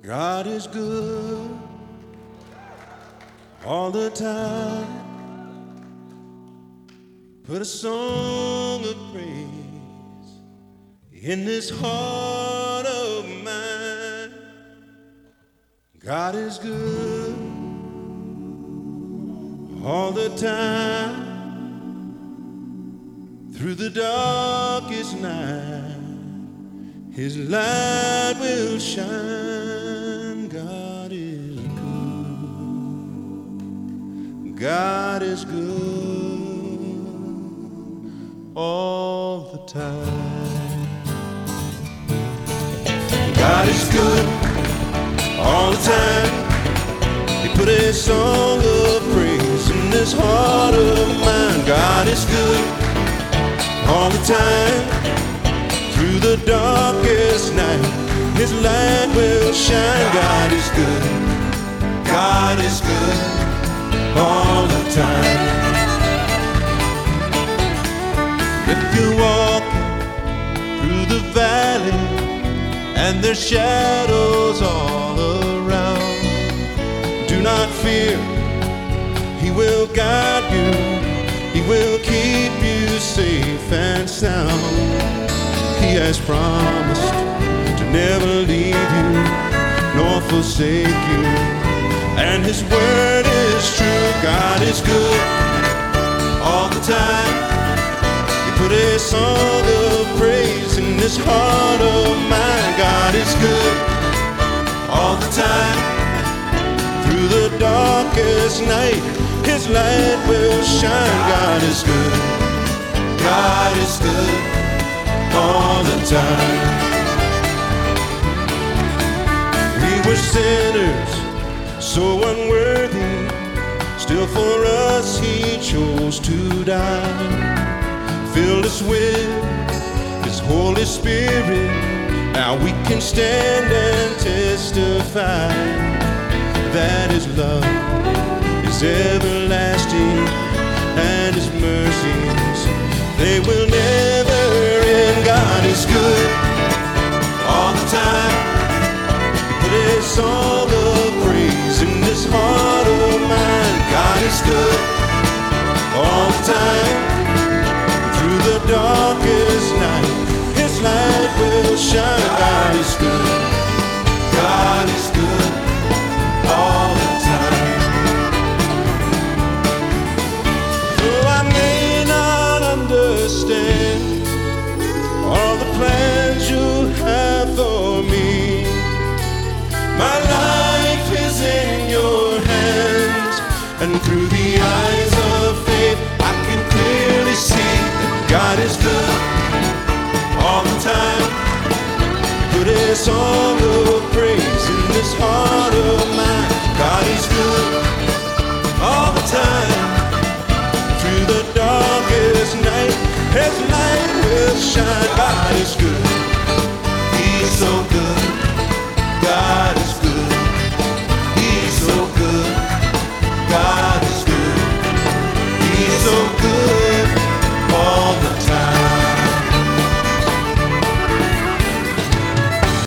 God is good all the time. Put a song of praise in this heart of mine. God is good all the time. Through the darkest night, His light will shine. God is good. God is good all the time. God is good all the time. He put a song of praise in this heart of mine. God is good all the time. Through the darkest night, His light will shine. God is good. God is good all the time. If you walk through the valley and there's shadows all around, do not fear. He will guide you. He will keep you safe and sound. He has promised to never leave you nor forsake you, and His word is true. God is good all the time. He put a song of praise in this heart of mine. God is good all the time. Through the darkest night, His light will shine. God is good. God is good all the time. We were sinners, so unworthy. Still for us He chose to die. Filled us with His Holy Spirit. Now we can stand and testify that His love is everlasting, and His mercies, they will never end. God is good all the time. He put a song of praise in this heart of mine. God is good all the time. Through the darkest night, His light will shine. God is good. God is good all the time. Though I may not understand all the plans You have for me, my life is in Your hands, and through the eyes of faith I can clearly see that God is good all the time. Put a song of praise in this heart of mine. God is good all the time. Through the darkest night, His light will shine. God is good.